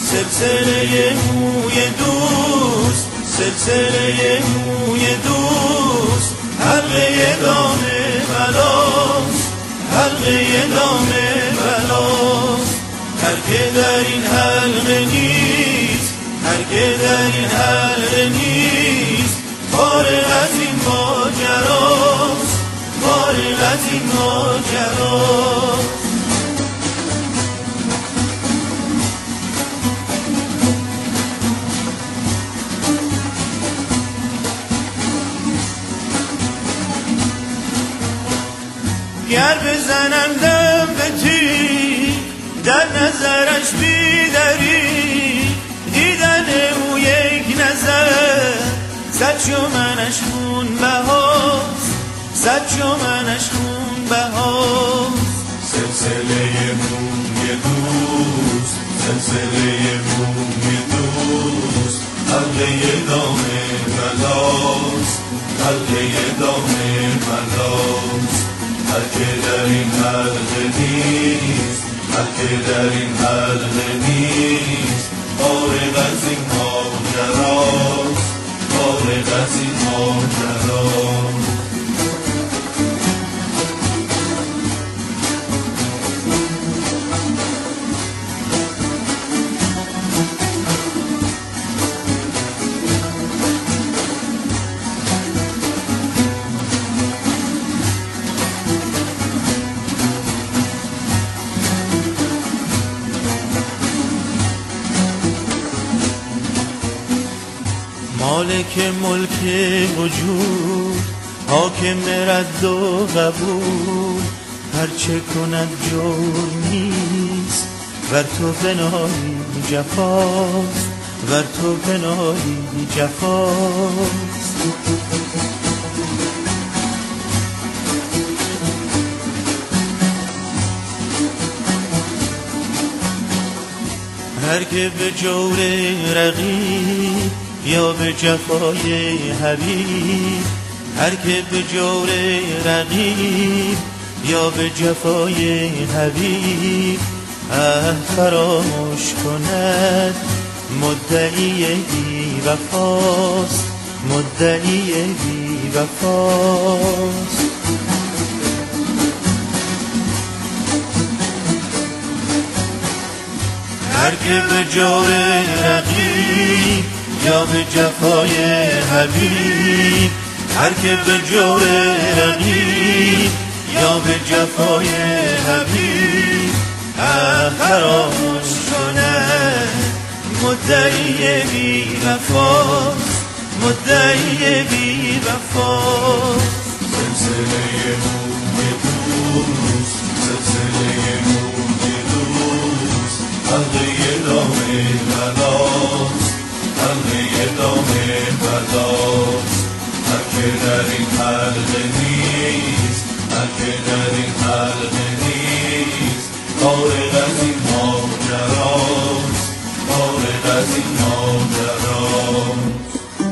سلسله موی دوست، سلسله موی دوست، حلقه دام بلاست، حلقه دام بلاست. هر که در این حلقه نیست، هر که در این حلقه نیست، فارغ از این ماجراست، فارغ از این ماجراست. گر بزنندم به تیر در نظرش بیدری، دیدن او یک نظر صد شمنش خون بهاست، صد شمنش خون بهاست. سلسله موی دوست، سلسله موی دوست، حلقه دام بلاست، حلقه دام بلاست. هر که در این حلقه نیست، هر که در این حلقه نیست، فارغ از این ماجراست، فارغ از این ماجراست. مالک ملک وجود، حاکم رد و قبول، هرچه کند جرم نیست، ور تو پناهی جفاست، ور تو پناهی جفاست. هر که به جور رقیب یا به جفای حبیب، هر که به جور رقیب یا به جفای حبیب، فراموش کند مدعی بی وفاست، مدعی بی وفاست. هر که به جور رقیب یا به جفای حبیب، هر که به جور رقیب یا به جفای حبیب، فراموش کند مدعی بی وفاست، مدعی بی وفاست. سلسله موی دوست، سلسله موی دوست، حلقه دام بلاست، حلقه دام بلاست. هر که در این حلقه نیست، هر که در این حلقه نیست، فارغ از این ماجراست، فارغ از این ماجراست.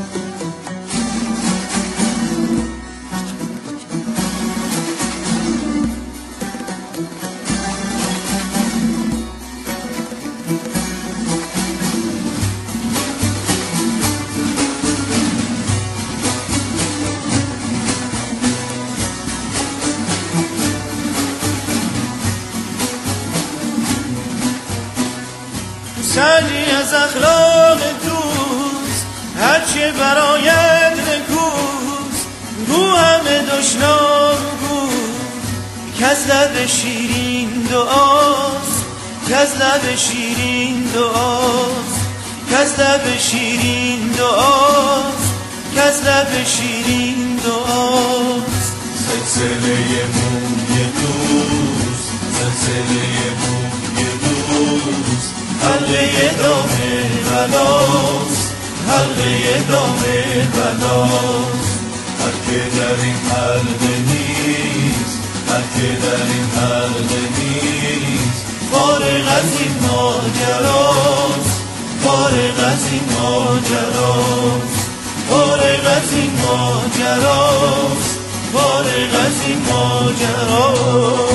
سعی از اخلاق دوست، هرچه برایت نکوست، گو همه دشنام گو، کز لب شیرین دعاست، کز لب شیرین دعاست، کز لب شیرین دعاست، کز لب شیرین دعاست. سلسله موی دوست، سلسله موی دوست، حلقه دام بلاست، حلقه دام بلاست. هر که در این حلقه نیست، هر که در این حلقه نیست، فارغ از این ماجراست، فارغ از این ماجراست، فارغ از این ماجراست، فارغ از این ماجراست.